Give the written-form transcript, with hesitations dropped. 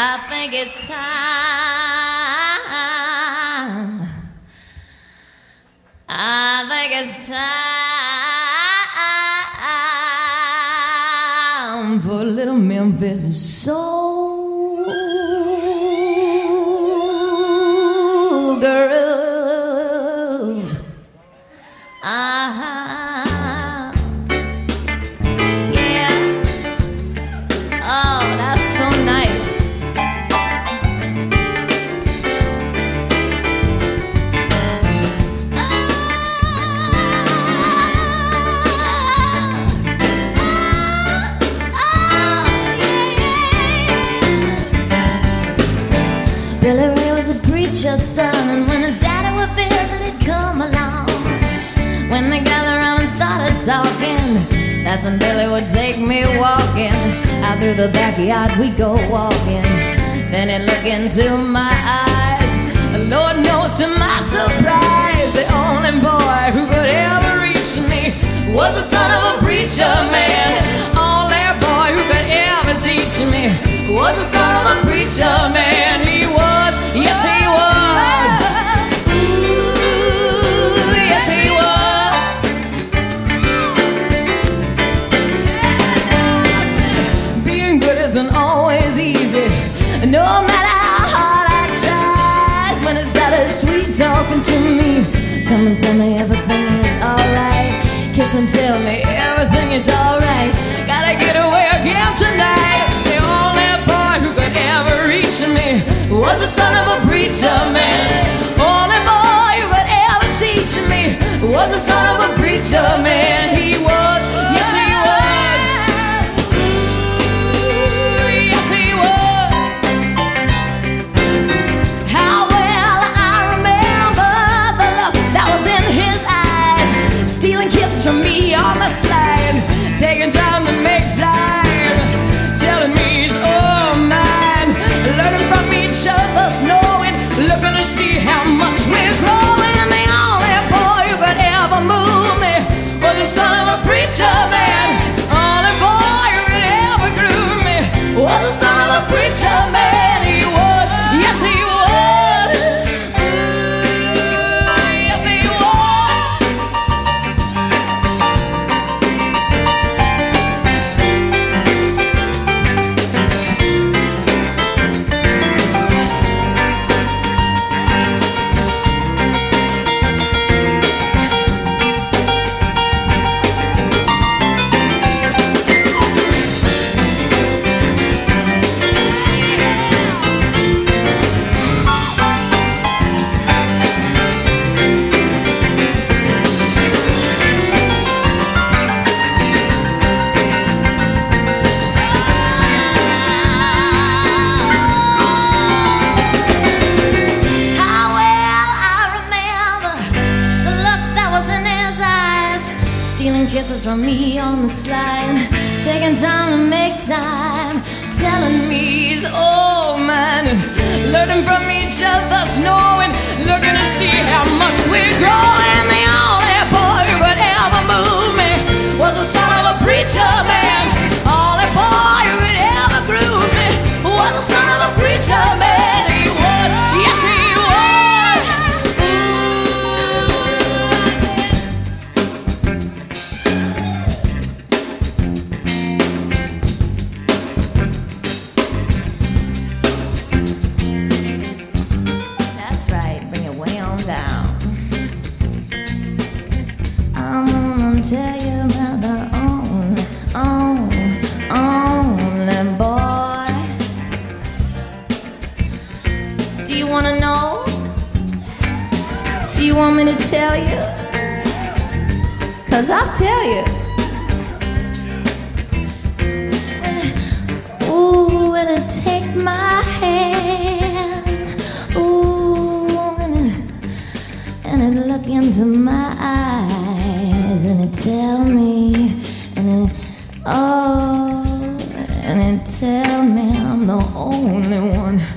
I think it's time. I think it's time for a little Memphis soul, girl. Yeah. Oh, that's so nice. Billy Ray was a preacher's son, and when his daddy would visit, he'd come along. When they gathered around and started talking, that's when Billy would take me walking. Out through the backyard we'd go walking. Then he'd look into my eyes. And Lord knows to my surprise, the only boy who could ever reach me was the son of a preacher man. Only boy who could ever teach me was the son of a preacher man. He was, yes he was. Ooh, yes he was. Being good isn't always easy, no matter how hard I tried. When it started sweet talking to me, come and tell me everything is alright. Kiss and tell me everything is alright. Gotta get away again tonight. The only boy who could ever reach me was the son of a preacher man. Only boy who could ever teach me was the son of a preacher man. He was, yes he was. Ooh, yes he was. How well I remember the look that was in his eyes, stealing kisses from me on the slide, taking time to make time, telling me he's all mine, learning from each other, knowing, looking to see how much we're growing. The only boy who could ever move me was the son of a preacher man. Only boy who could ever groove me was the son of a preacher man. He was, yes he was. Ooh, yes he was. Stealing kisses from me on the slide, taking time to make time, telling me he's all mine, and learning from each other, knowing, looking to see how much we're growing. The only boy who could ever move me was the son of a preacher man. Only boy who could ever groove me was the son of a preacher man. He was, yes he was. That's right, bring it way on down. I'm gonna tell you about the only boy. Do you wanna know? Do you want me to tell you? 'Cause I'll tell you. Ooh, when it take my hand, ooh, and it look into my eyes, and it tell me, and it tell me I'm the only one.